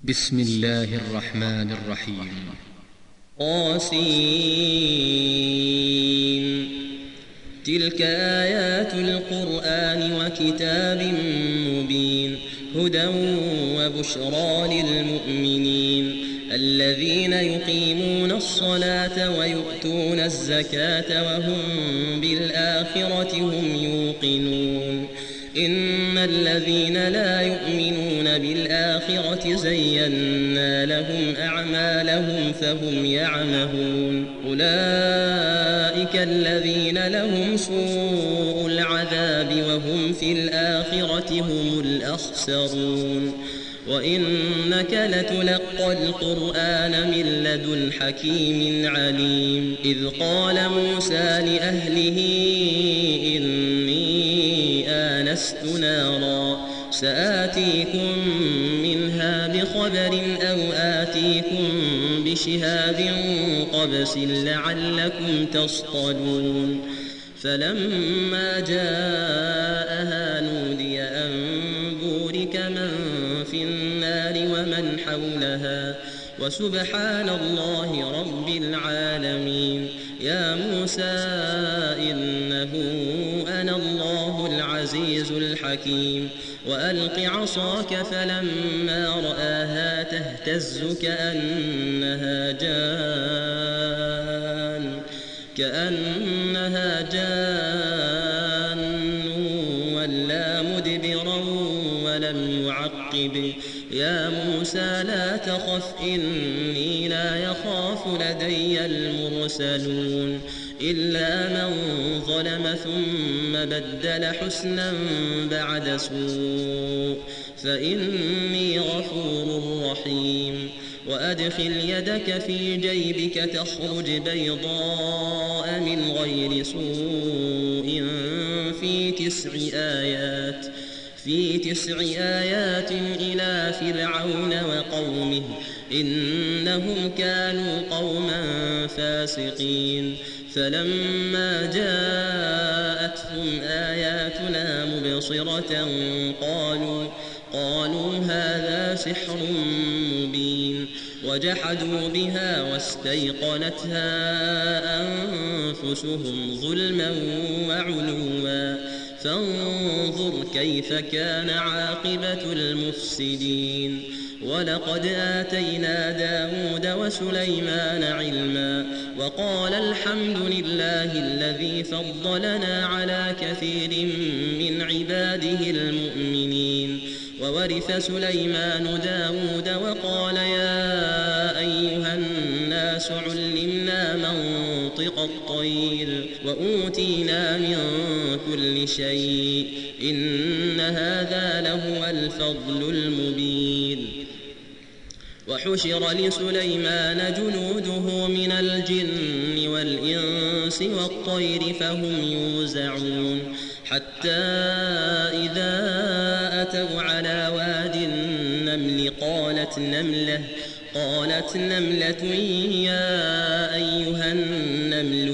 بسم الله الرحمن الرحيم. طاسين. تلك آيات القرآن وكتاب مبين، هدى وبشرى للمؤمنين الذين يقيمون الصلاة ويؤتون الزكاة وهم بالآخرة هم يوقنون. إن الذين لا يؤمنون بالآخرة زينا لهم أعمالهم فهم يعمهون. أولئك الذين لهم سوء العذاب وهم في الآخرة هم الأخسرون. وإنك لتلقى القرآن من لدن حكيم عليم. إذ قال موسى لأهله إني آنست نارا سآتيكم منها بخبر أو آتيكم بشهاب قبس لعلكم تصطلون. فلما جاءها نودي أن بورك من في النار ومن حولها وسبحان الله رب العالمين. يا موسى إنه أنا الله العزيز الحكيم. وألق عصاك فلما رآها تهتز كأنها جان ولا مدبرا ولم يعقب. يا موسى لا تخف إني لا يخاف لدي المرسلون. إلا من ظلم ثم بدل حسنا بعد سوء فإني غفور رحيم. وأدخل يدك في جيبك تخرج بيضاء من غير سوء في 9 آيات إلى فرعون وقومه إنهم كانوا قوما فاسقين. فلما جاءتهم آياتنا مبصرة قالوا هذا سحر مبين. وجحدوا بها واستيقنتها أنفسهم ظلما وعلوا فانظر كيف كان عاقبة المفسدين. ولقد آتينا داود وسليمان علما وقال الحمد لله الذي فضلنا على كثير من عباده المؤمنين. وورث سليمان داود وقال يا أيها الناس علمنا منطق الطير وأوتينا من كل شيء إن هذا لهو الفضل المبين. وحشر لسليمان جنوده من الجن والإنس والطير فهم يوزعون. حتى إذا أتوا على واد النمل قالت نملة يا أيها النمل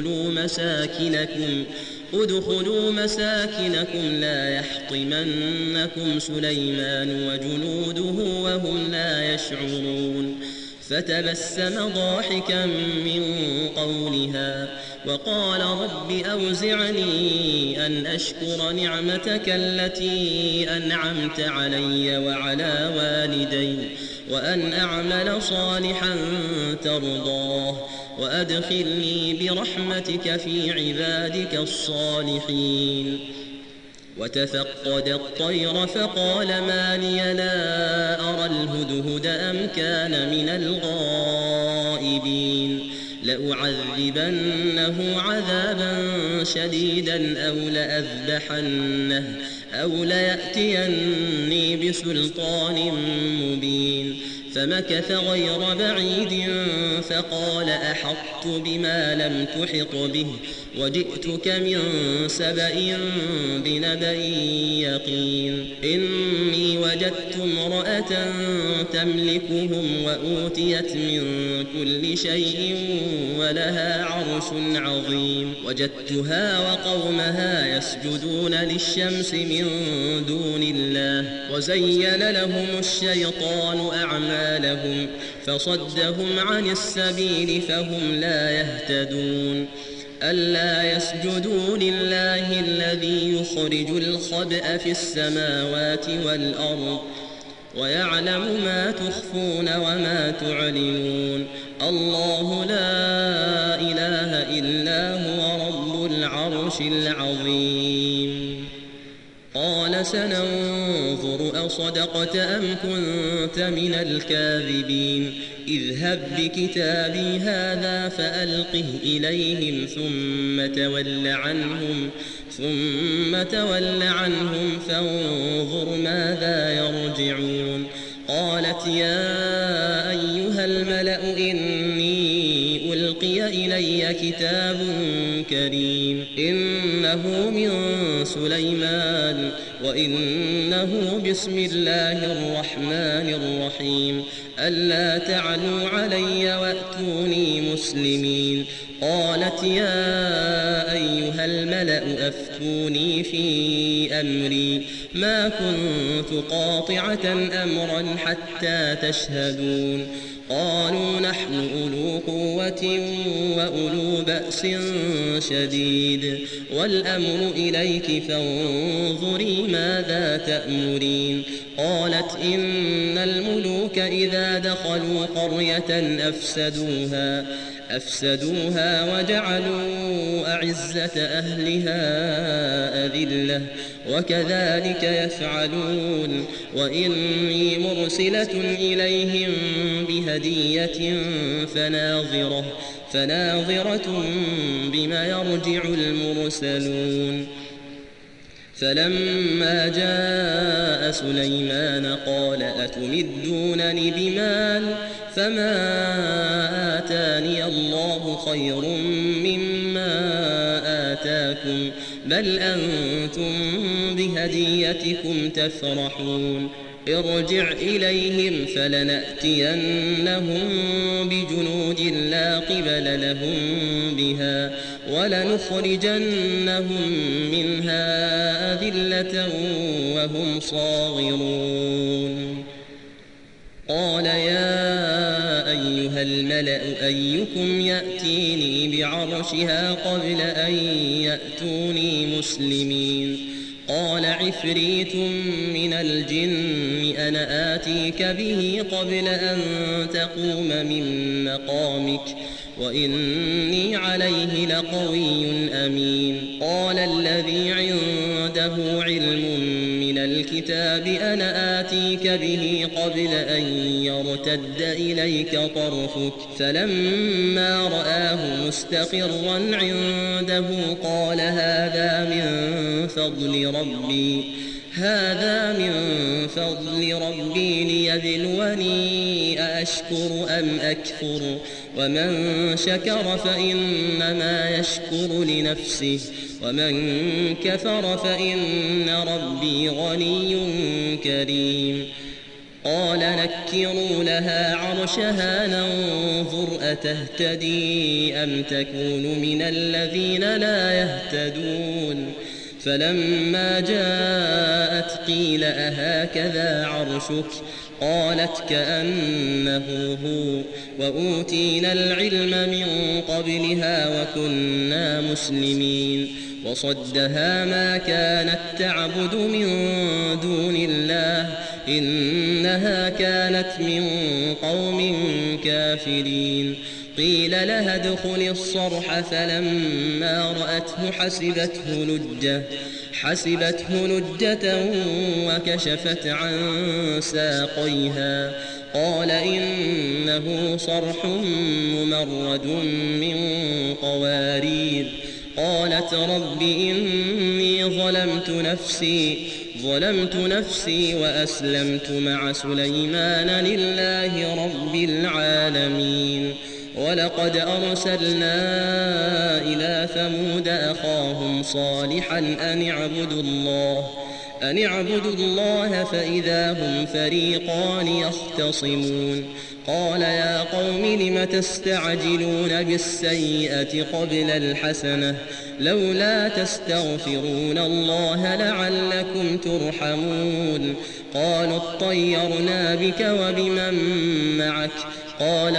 ادخلوا مساكنكم لا يحطمنكم سليمان وجنوده وهم لا يشعرون. فتبسم ضاحكا من قولها وقال رب أوزعني أن أشكر نعمتك التي أنعمت علي وعلى والدي وأن أعمل صالحا ترضاه وأدخلني برحمتك في عبادك الصالحين. وتفقد الطير فقال ما لي لا أرى الهدهد أم كان من الغائبين. لأعذبنه عذابا شديدا أو لأذبحنه أو ليأتيني بسلطان مبين. فمكث غير بعيد فقال أحطت بما لم تحط به وجئتك من سبأ بنبأ يقين إني وجدت امرأة تملكهم وأوتيت من كل شيء ولها عرش عظيم وجدتها وقومها يسجدون للشمس من دون الله وزين لهم الشيطان أعمالهم فصدهم عن السبيل فهم لا يهتدون ألا يسجدوا لله الذي يخرج الخبأ في السماوات والأرض ويعلم ما تخفون وما تعلنون الله لا إله إلا هو رب العرش العظيم قال سننظر أصدقت أم كنت من الكاذبين اذهب بكتابي هذا فألقه إليهم ثم تول عنهم فانظر ماذا يرجعون قالت يا أيها الملأ إني ألقي إلي كتاب كريم إنه من سليمان وإنه بسم الله الرحمن الرحيم ألا تعلوا علي وأتوني مسلمين قالت يا أيها الملأ أفتوني في أمري ما كنت قاطعة أمرا حتى تشهدون قالوا نحن أولو قوة وأولو بأس شديد والأمر إليك فانظري ماذا تأمرين قالت إن الملوك إذا دخلوا قرية أفسدوها وجعلوا أعزة أهلها أذلة وكذلك يفعلون وإني مرسلة إليهم بهدية فناظرة بما يرجع المرسلون فلما جاء سليمان قال أتمدونني بمال فما آتاني الله خير مما آتاكم بل أنتم بهديتكم تفرحون ارجع إليهم فلنأتينهم بجنود لا قبل لهم بها ولنخرجنهم منها أذلة وهم صاغرون قال يا أيها الملأ أيكم يأتيني بعرشها قبل أن يأتوني مسلمين قال عفريت من الجن أنا آتيك به قبل أن تقوم من مقامك وإني عليه لقوي أمين قال الذي عنده علم من الكتاب أنا آتيك به قبل أن يرتد إليك طرفك فلما رآه مستقرا عنده قال هذا من فضل ربي ليبلوني أأشكر أم أكفر ومن شكر فإنما يشكر لنفسه ومن كفر فإن ربي غني كريم قال نكروا لها عرشها ننظر أتهتدي أم تكون من الذين لا يهتدون فلما جاءت قيل أهكذا عرشك قالت كأنه هو وأوتينا العلم من قبلها وكنا مسلمين وصدها ما كانت تعبد من دون الله إنها كانت من قوم كافرين قيل لها ادخل الصرح فلما رأته حسبته لجة وكشفت عن ساقيها قال إنه صرح ممرد من قوارير قالت رب إني ظلمت ظلمت نفسي وأسلمت مع سليمان لله رب العالمين. ولقد أرسلنا إلى ثمود أخاهم صالحا أن اعبدوا الله فإذا هم فريقان يختصمون. قال يا قوم لم تستعجلون بالسيئة قبل الحسنة لولا تستغفرون الله لعلكم ترحمون. قالوا اطيرنا بك وبمن معك قال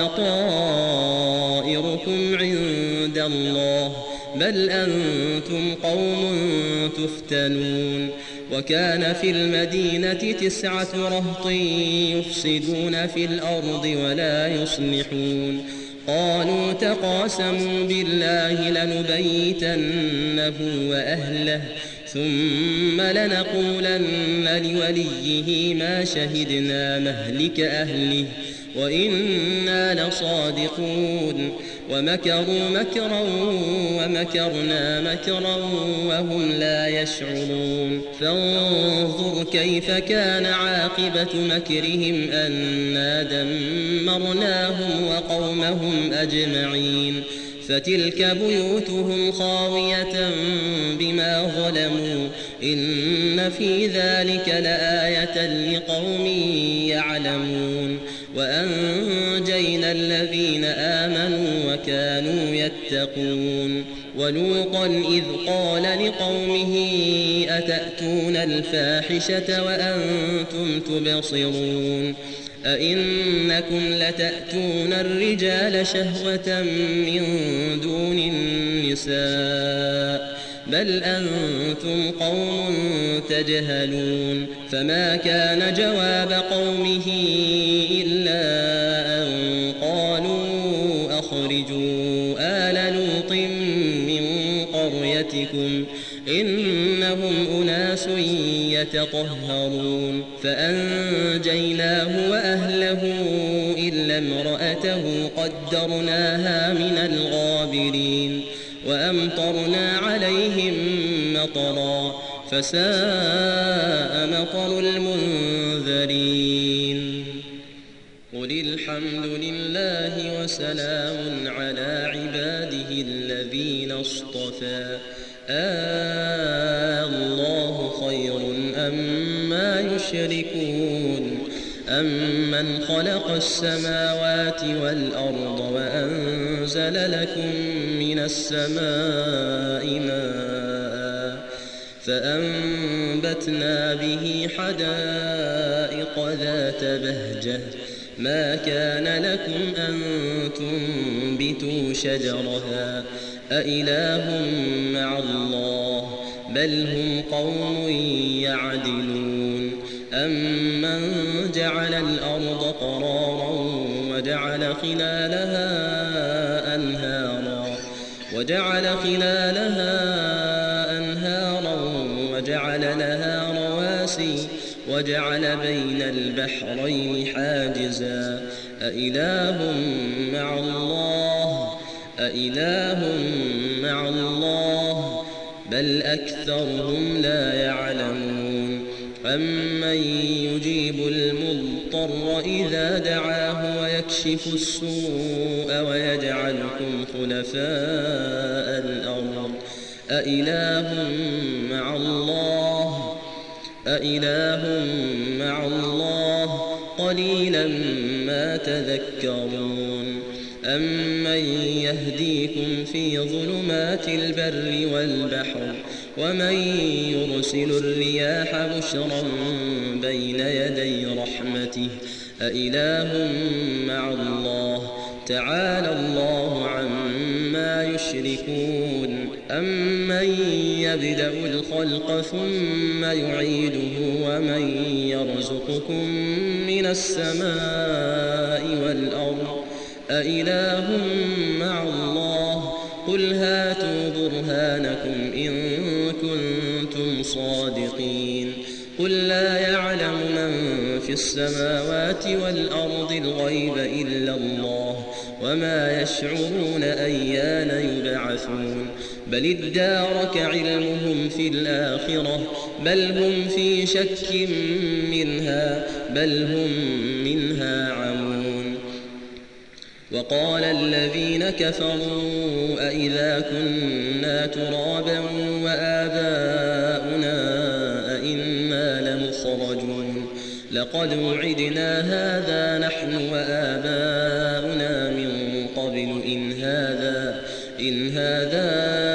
طائركم عند الله بل أنتم قوم تفتنون. وكان في المدينة 9 رهط يفسدون في الأرض ولا يصلحون. قالوا تقاسموا بالله لنبيتنه وأهله ثم لنقولن لوليه ما شهدنا مهلك أهله وإنا لصادقون. ومكروا مكرا ومكرنا مكرا وهم لا يشعرون. فانظر كيف كان عاقبة مكرهم أنا دمرناهم وقومهم أجمعين. فتلك بيوتهم خاوية بما ظلموا إن في ذلك لآية لقوم يعلمون. وأنجينا الذين آمنوا وكانوا يتقون. ولوطا إذ قال لقومه أتأتون الفاحشة وأنتم تبصرون أئنكم لتأتون الرجال شهوة من دون النساء بل أنتم قوم تجهلون. فما كان جواب قومه إلا أن قالوا أخرجوا آل لوط من قريتكم إنهم أناس يتطهرون. فأنجيناه وأهله إلا امرأته قدرناها من الغابرين. وأمطرنا عليهم مطرا فساء مطر المنذرين. قل الحمد لله وسلام على عباده الذين اصطفى الله خير أما يشركون أمن خلق السماوات والأرض وأنزل لكم من السماء ماء فأنبتنا به حدائق ذات بهجة ما كان لكم أن تنبتوا شجرها أإله مع الله بل هم قوم يعدلون. أمن جعل الأرض قرارا وجعل خلالها أنهارا وجعل لها رواسي وجعل بين البحرين حاجزا أإله مع الله بل أكثرهم لا يعلمون. أمن يجيب المضطر إذا دعاه ويكشف السوء ويجعلكم خلفاء الأرض أإله مع الله قليلا ما تذكرون. أمن يهديكم في ظلمات البر والبحر ومن يرسل الرياح بشرا بين يدي رحمته أإله مع الله تعالى الله عما يشركون. أمن يبدأ الخلق ثم يعيده ومن يرزقكم من السماء والأرض أإله مع الله قل هاتوا برهانكم إن كنتم صادقين. قل لا يعلم من في السماوات والأرض الغيب إلا الله وما يشعرون أيان يبعثون. بل ادارك علمهم في الآخرة بل هم في شك منها بل هم منها عمون. وقال الذين كفروا أئذا كنا ترابا وآباؤنا أئنا لمخرجون لقد وعدنا هذا نحن وآباؤنا من قبل إن هذا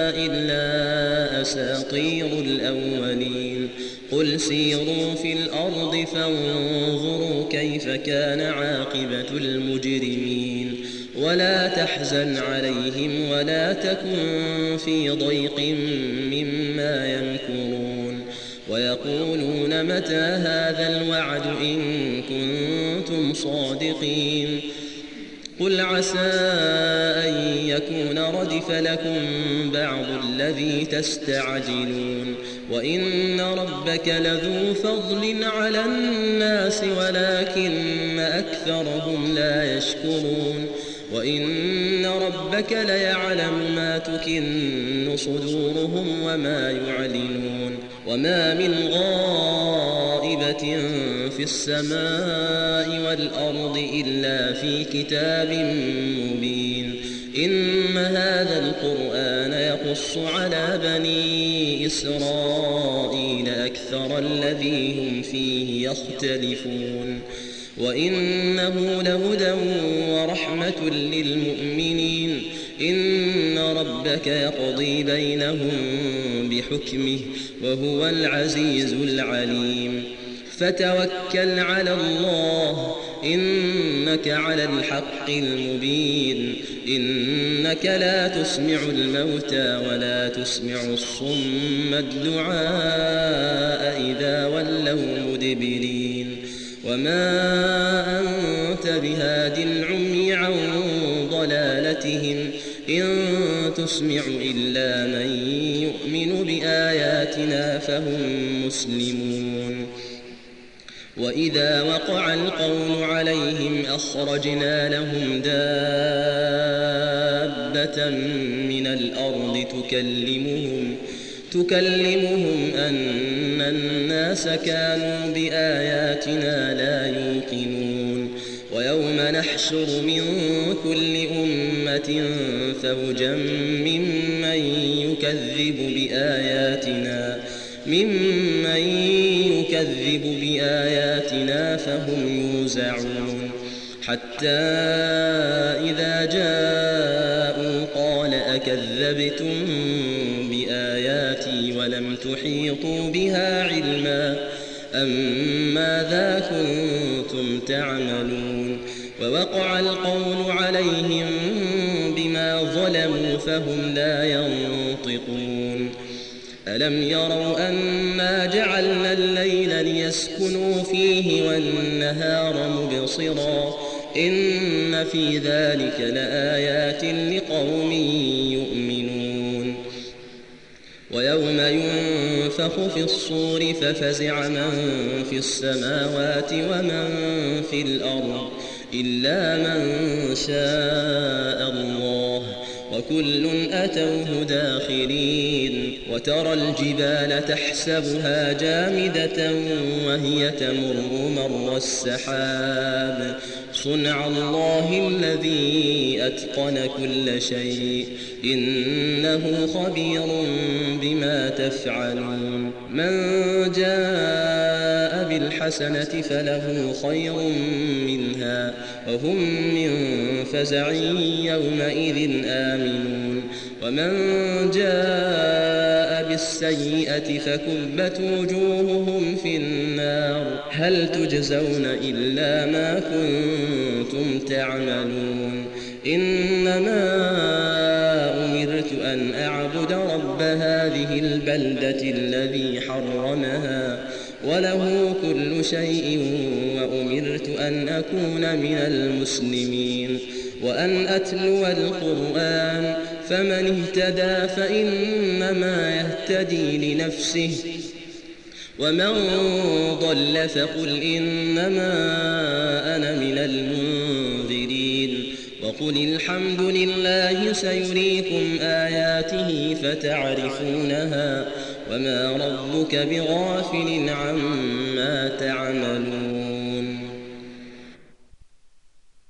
إلا أساطير الأولين. قل سيروا في الأرض فانظروا كيف كان عاقبة المجرمين ولا تحزن عليهم ولا تكن في ضيق مما يمكرون. ويقولون متى هذا الوعد إن كنتم صادقين. قل عسى أن يكون ردف لكم بعض الذي تستعجلون وإن ربك لذو فضل على الناس ولكن أكثرهم لا يشكرون. وإن ربك ليعلم ما تكن صدورهم وما يعلنون. وما من غائبة في السماء والأرض إلا في كتاب مبين. إن هذا القرآن يقص على بني إسرائيل أكثر الذي هم فيه يختلفون وإنه لهدى ورحمة للمؤمنين. إن ربك يقضي بينهم بحكمه وهو العزيز العليم. فتوكل على الله إنك على الحق المبين. إنك لا تسمع الموتى ولا تسمع الصم الدعاء إذا ولوا مدبرين. وما أنت بهاد العمي عن ضلالتهم إن تسمع إلا من يؤمن بآياتنا فهم مسلمون. وإذا وقع القول عليهم أخرجنا لهم دابة من الأرض تكلمهم أن الناس كانوا بآياتنا لا يوقنون. ويوم نحشر من كل أمة فوجا ممن يكذب بآياتنا فهم يوزعون. حتى إذا جاءوا قال أكذبتم بآياتي ولم تحيطوا بها علما أم ماذا كنتم تعملون. ووقع القول عليهم بما ظلموا فهم لا ينطقون. ألم يروا أنا جعلنا الليل ليسكنوا فيه والنهار مبصرا إن في ذلك لآيات لقوم يؤمنون. ويوم ينفخ في الصور ففزع من في السماوات ومن في الأرض إلا من شاء الله وكل أتوه داخرين. وترى الجبال تحسبها جامدة وهي تمر مر السحاب صنع الله الذي أتقن كل شيء إنه خبير بما تفعلون. من جاء بالحسنة فله خير منها وهم من فزع يومئذ آمنون. ومن جاء بالسيئة فكبت وجوههم في النار هل تجزون إلا ما كنتم تعملون. إنما أمرت أن أعبد رب هذه البلدة الذي حرمها وله كل شيء وأمرت أن أكون من المسلمين وأن أتلو القرآن فمن اهتدى فإنما يهتدي لنفسه ومن ضل فقل إنما أنا من المنذرين. فقل الحمد لله سيريكم آياته فتعرفونها وما ربك بغافل عما تعملون